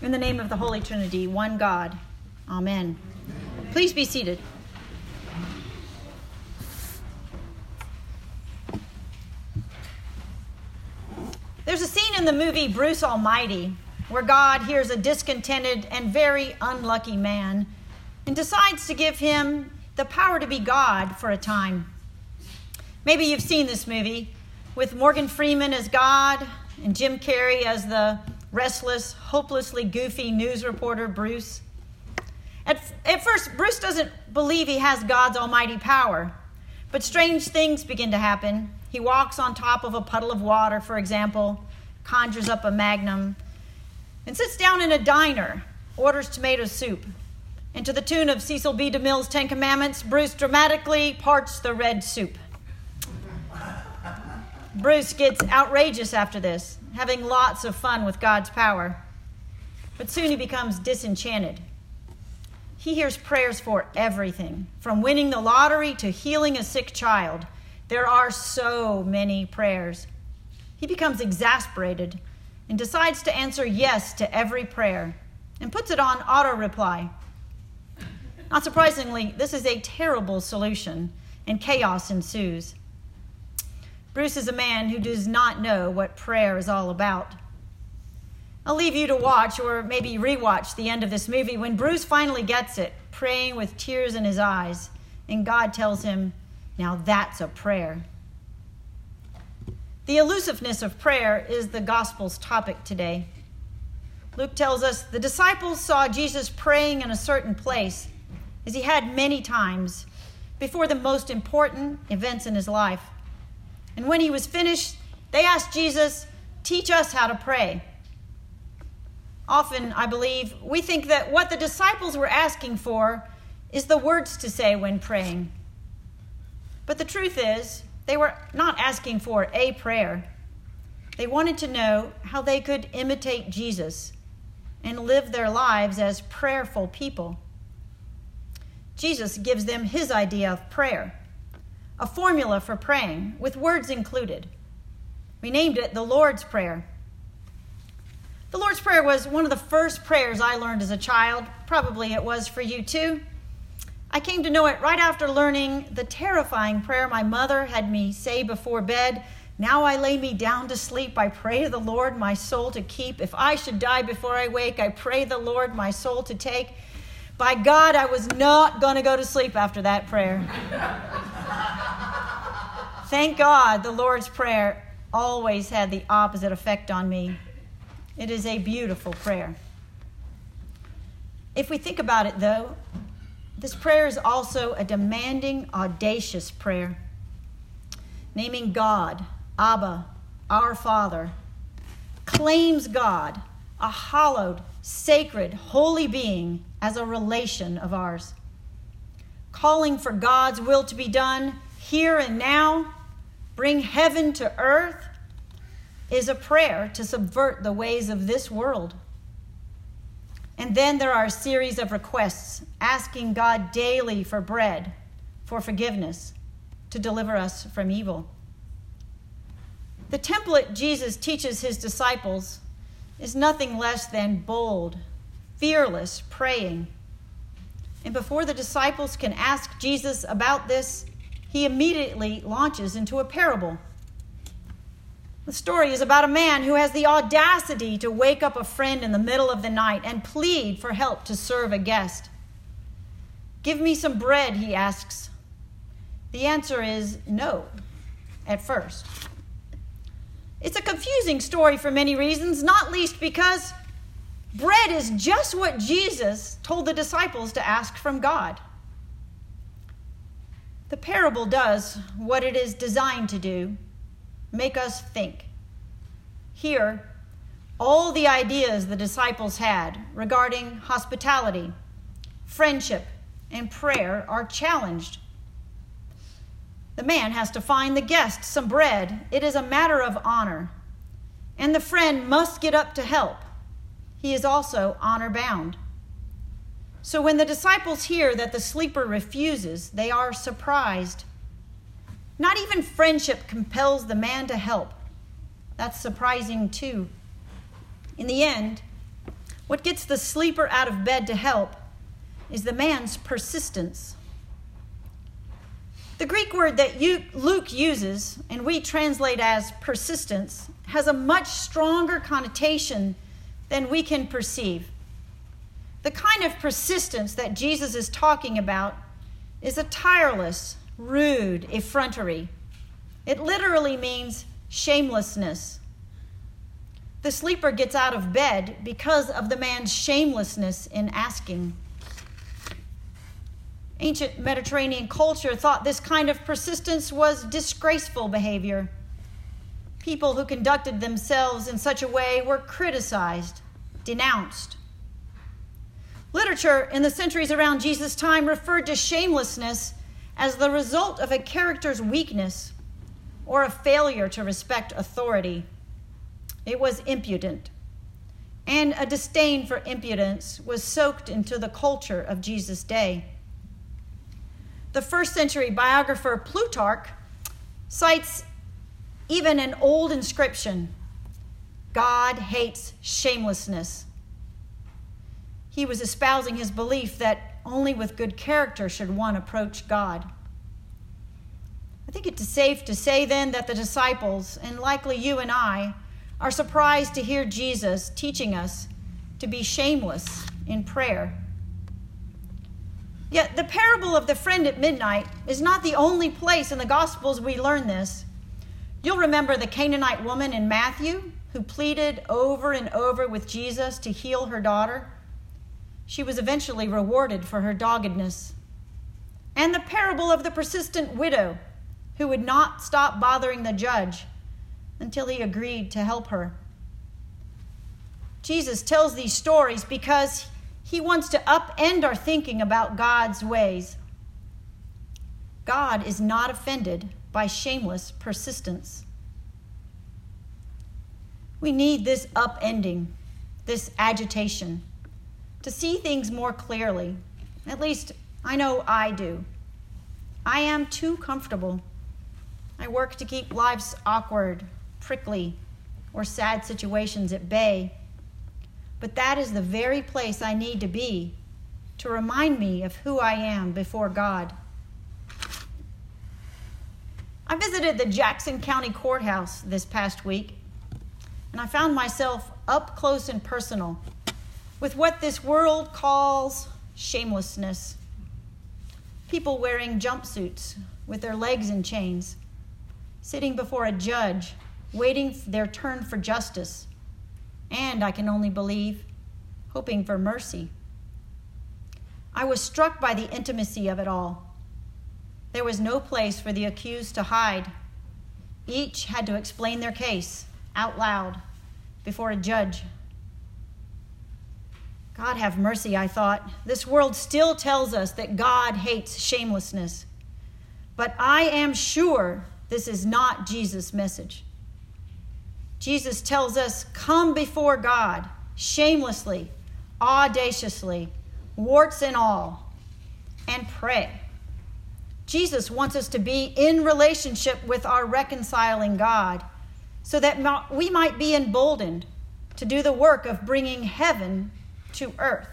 In the name of the Holy Trinity, one God. Amen. Please be seated. There's a scene in the movie Bruce Almighty where God hears a discontented and very unlucky man and decides to give him the power to be God for a time. Maybe you've seen this movie with Morgan Freeman as God and Jim Carrey as the restless, hopelessly goofy news reporter Bruce. At first, Bruce doesn't believe he has God's almighty power, but strange things begin to happen. He walks on top of a puddle of water, for example, conjures up a magnum, and sits down in a diner, orders tomato soup. And to the tune of Cecil B. DeMille's Ten Commandments, Bruce dramatically parts the red soup. Bruce gets outrageous after this, having lots of fun with God's power. But soon he becomes disenchanted. He hears prayers for everything, from winning the lottery to healing a sick child. There are so many prayers. He becomes exasperated and decides to answer yes to every prayer and puts it on auto-reply. Not surprisingly, this is a terrible solution, and chaos ensues. Bruce is a man who does not know what prayer is all about. I'll leave you to watch or maybe rewatch the end of this movie when Bruce finally gets it, praying with tears in his eyes, and God tells him, "Now that's a prayer." The elusiveness of prayer is the gospel's topic today. Luke tells us the disciples saw Jesus praying in a certain place, as he had many times before the most important events in his life. And when he was finished, they asked Jesus, "Teach us how to pray." Often, I believe, we think that what the disciples were asking for is the words to say when praying. But the truth is, they were not asking for a prayer. They wanted to know how they could imitate Jesus and live their lives as prayerful people. Jesus gives them his idea of prayer, a formula for praying with words included. We named it the Lord's Prayer. The Lord's Prayer was one of the first prayers I learned as a child. Probably it was for you too. I came to know it right after learning the terrifying prayer my mother had me say before bed. "Now I lay me down to sleep. I pray the Lord my soul to keep. If I should die before I wake, I pray the Lord my soul to take." By God, I was not going to go to sleep after that prayer. Thank God the Lord's Prayer always had the opposite effect on me. It is a beautiful prayer. If we think about it, though, this prayer is also a demanding, audacious prayer. Naming God, Abba, our Father, claims God, a hallowed, sacred, holy being, as a relation of ours. Calling for God's will to be done here and now, bring heaven to earth, is a prayer to subvert the ways of this world. And then there are a series of requests asking God daily for bread, for forgiveness, to deliver us from evil. The template Jesus teaches his disciples is nothing less than bold, fearless praying. And before the disciples can ask Jesus about this, he immediately launches into a parable. The story is about a man who has the audacity to wake up a friend in the middle of the night and plead for help to serve a guest. "Give me some bread," he asks. The answer is no, at first. It's a confusing story for many reasons, not least because bread is just what Jesus told the disciples to ask from God. The parable does what it is designed to do: make us think. Here, all the ideas the disciples had regarding hospitality, friendship, and prayer are challenged. The man has to find the guest some bread. It is a matter of honor. And the friend must get up to help. He is also honor-bound. So when the disciples hear that the sleeper refuses, they are surprised. Not even friendship compels the man to help. That's surprising too. In the end, What gets the sleeper out of bed to help is the man's persistence. The Greek word that Luke uses, and we translate as persistence, has a much stronger connotation than we can perceive. The kind of persistence that Jesus is talking about is a tireless, rude effrontery. It literally means shamelessness. The sleeper gets out of bed because of the man's shamelessness in asking. Ancient Mediterranean culture thought this kind of persistence was disgraceful behavior. People who conducted themselves in such a way were criticized, denounced. Literature in the centuries around Jesus' time referred to shamelessness as the result of a character's weakness or a failure to respect authority. It was impudent, and a disdain for impudence was soaked into the culture of Jesus' day. The first century biographer Plutarch cites even an old inscription, "God hates shamelessness." He was espousing his belief that only with good character should one approach God. I think it's safe to say then that the disciples, and likely you and I, are surprised to hear Jesus teaching us to be shameless in prayer. Yet the parable of the friend at midnight is not the only place in the Gospels we learn this. You'll remember the Canaanite woman in Matthew who pleaded over and over with Jesus to heal her daughter. She was eventually rewarded for her doggedness. And the parable of the persistent widow who would not stop bothering the judge until he agreed to help her. Jesus tells these stories because he wants to upend our thinking about God's ways. God is not offended by shameless persistence. We need this upending, this agitation, to see things more clearly. At least I know I do. I am too comfortable. I work to keep life's awkward, prickly, or sad situations at bay. But that is the very place I need to be to remind me of who I am before God. I visited the Jackson County Courthouse this past week, and I found myself up close and personal with what this world calls shamelessness. People wearing jumpsuits with their legs in chains, sitting before a judge, waiting their turn for justice, and I can only believe, hoping for mercy. I was struck by the intimacy of it all. There was no place for the accused to hide. Each had to explain their case out loud before a judge. God have mercy, I thought. This world still tells us that God hates shamelessness. But I am sure this is not Jesus' message. Jesus tells us, come before God shamelessly, audaciously, warts and all, and pray. Jesus wants us to be in relationship with our reconciling God so that we might be emboldened to do the work of bringing heaven to earth.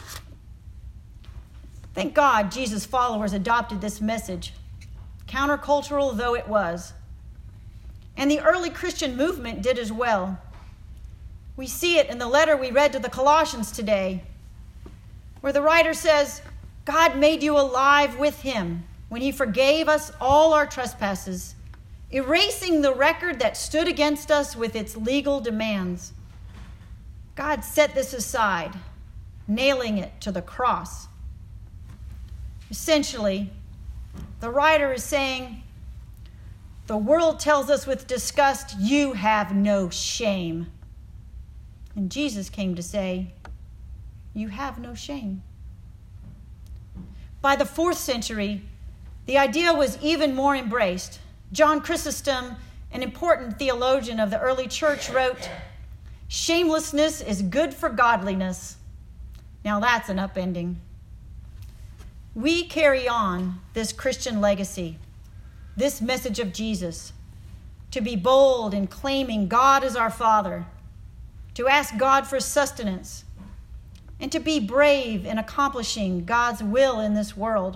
Thank God Jesus' followers adopted this message, countercultural though it was. And the early Christian movement did as well. We see it in the letter we read to the Colossians today, where the writer says, God made you alive with him when he forgave us all our trespasses, erasing the record that stood against us with its legal demands. God set this aside, nailing it to the cross. Essentially, the writer is saying, the world tells us with disgust, you have no shame. And Jesus came to say, you have no shame. By the 4th century, the idea was even more embraced. John Chrysostom, an important theologian of the early church, wrote, shamelessness is good for godliness. Now that's an upending. We carry on this Christian legacy, this message of Jesus, to be bold in claiming God as our Father, to ask God for sustenance, and to be brave in accomplishing God's will in this world.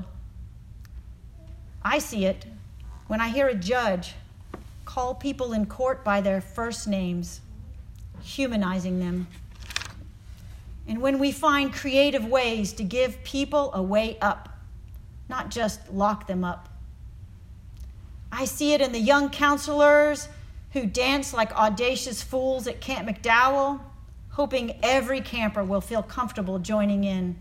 I see it when I hear a judge call people in court by their first names, humanizing them. And when we find creative ways to give people a way up, not just lock them up. I see it in the young counselors who dance like audacious fools at Camp McDowell, hoping every camper will feel comfortable joining in.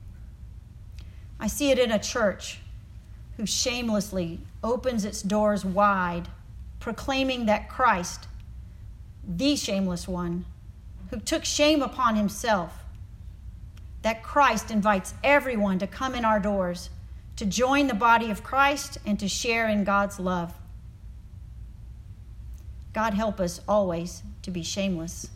I see it in a church who shamelessly opens its doors wide, proclaiming that Christ, the shameless one, who took shame upon himself, that Christ invites everyone to come in our doors, to join the body of Christ and to share in God's love. God help us always to be shameless.